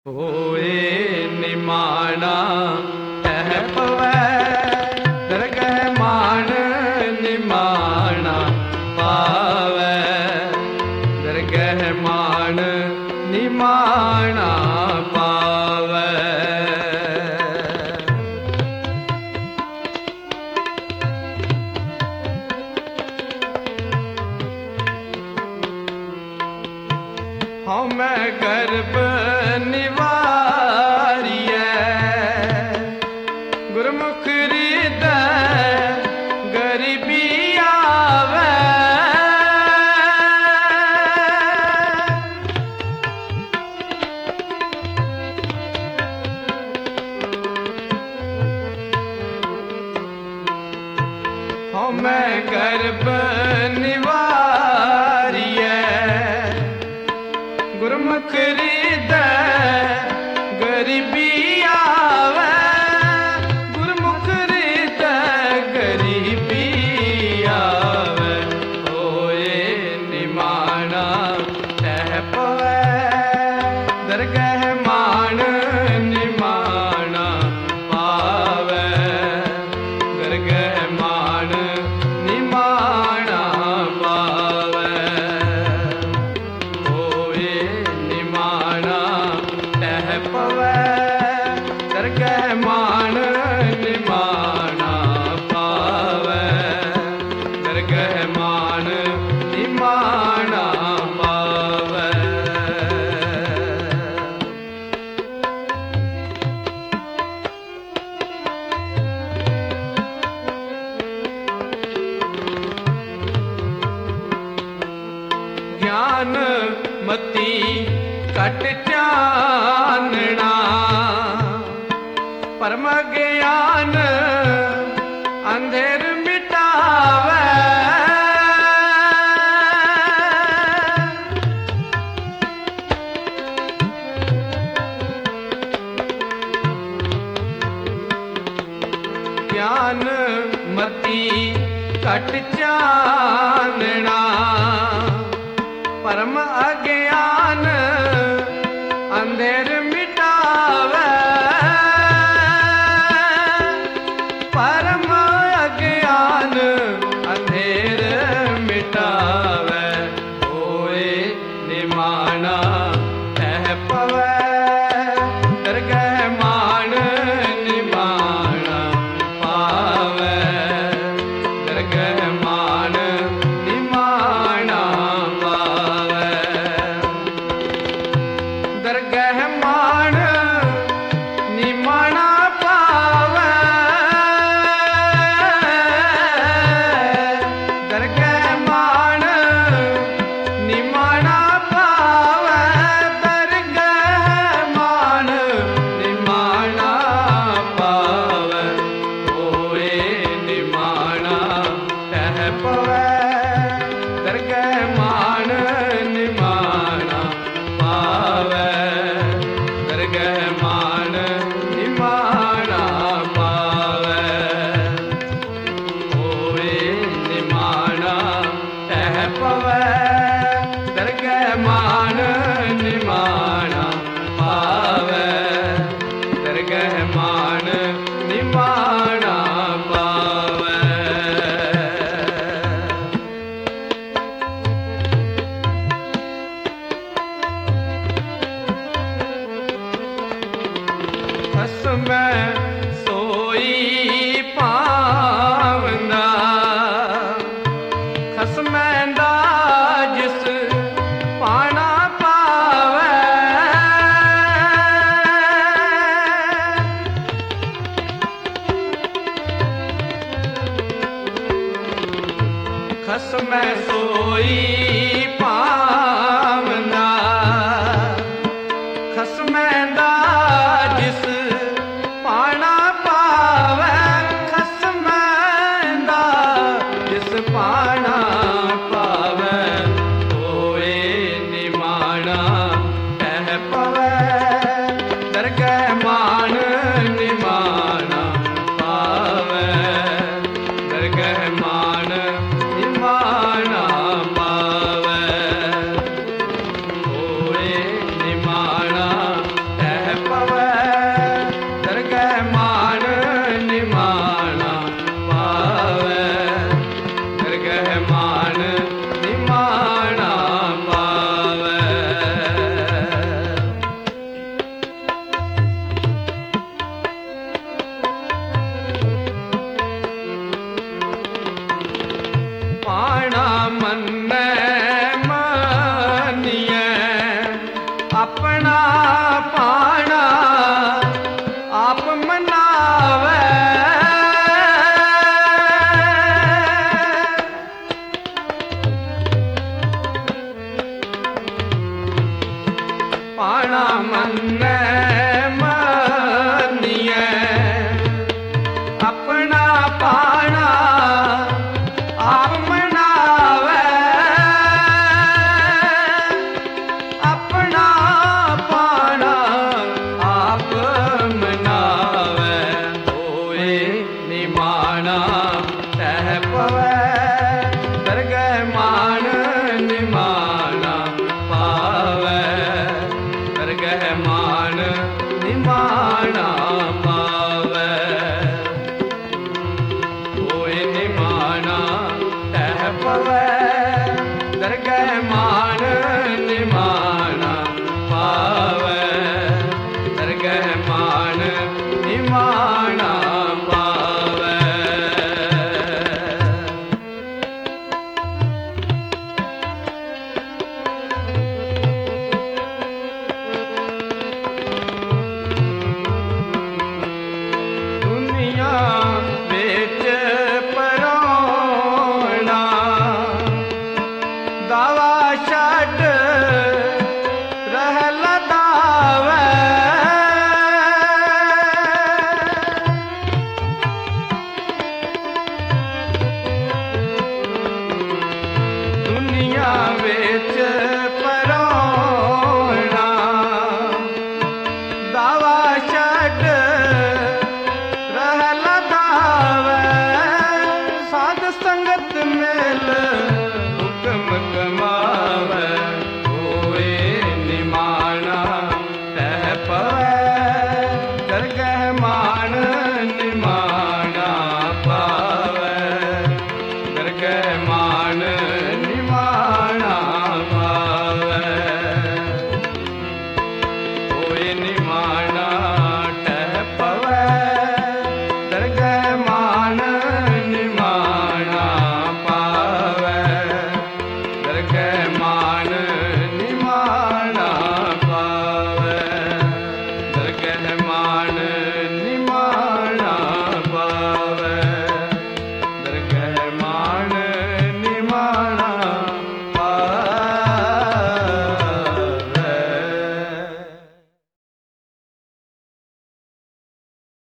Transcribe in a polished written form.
होए निमाना कह पवै दरगह मान निमाना पावै दरगह मान निमाना पावै। हाँ मैं गर्भ निवारियै गुरमुख हृदय गरीबी आवे। हाँ मैं गर्भ निवारियै गुरमुख हृदय गरीबी आवे। गुरमुख हृदय गरीबी आवे। होए निमाना कह पवै दरगह मान निमाना पावै दरगह मान निमाना पावै। पवै दरगह मान निमाना पावै दरगह मान निमाना पावै। ज्ञान मती कट चानना परम ज्ञान अंधेर मिटावे। ज्ञान मती कट चानना परम अज्ञान अंधेर मिटावे। परम अज्ञान अंधेर मिटावे। होए निमाना कह पवै दरगह मान निमाना पावै दरगह मान निमाना पावै दरगह मान निमाना पावै दरगह मान निमाना पावै दरगह मान निमाना पावै। होए निमाना कह पवै दरगह मान निमाना पावै दरगह मान निमाना पावै। होए निमाना कह पवै दरगह मान निमाना पावै दरगह मान निमाना पावै। खसम सोई पावंदा खसमैंदा जिस पाना पावै। खसम सोई पावंदा खसमैंदा जिस पाना पावै। खसमैंदा जिस पाना पावै। होए निमाना कह पवै दरगह मान निमाना पावै दरगह मान निमाना पावै। होए निमाना कह ਆਪਣਾ ਪਾਣਾ ਆਪ ਮਨਾਵੇ, ਪਾਣਾ ਮੰਨੈ ਮੰਨੀਐ, ਆਪਣਾ ਪਾਣਾ ਆਪ ਮਨਾਵੇ, ਆਪਣਾ ਪਾਣਾ ਆਪ ਮਨਾਵੇ, ਹੋਏ ਨਿਮਾਣਾ ਤਹਿ ਪਵੈ, ਦਰਗਹਿ ਮਾਨ ਨਿਮਾਣਾ ਪਾਵੈ, ਦਰਗਹਿ ਮਾਨ ਨਿਮਾਣਾ ਪਾਵੈ, ਹੋਏ ਨਿਮਾਣਾ ਤਹਿ ਪਵੈ, ਦਰਗਹਿ ਮਾਨ ਨਿਮਾਣਾ ਪਾਵੈ, ਦਰਗਹਿ ਮਾਨ ਨਿਮਾਣਾ ਪਾਵੈ। ਦੁਨੀਆ ਵਿੱਚ ਪਰੋਣਾ ਦਾਵਾ ਛੱਡ ਰਹਿ ਲਦਾਵੇ, ਦੁਨੀਆ ਵਿੱਚ ਪਰੋਣਾ ਦਾਵਾ ਛੱਡ ਰਹਿ ਲਦਾਵੇ, ਸਾਧ ਸੰਗਤ ਮੇਲ ਹੁਕਮ ਕਮਾਵੇ, ਹੋਏ ਨਿਮਾਣਾ ਤਹਿ ਪਵੈ, ਦਰਗਹਿ ਮਾਨ ਨਿਮਾਣਾ ਪਾਵੈ, ਦਰਗਹਿ ਮਾਨ ਨਿਮਾਣਾ ਪਾਵੈ, ਹੋਏ ਨਿਮਾਣਾ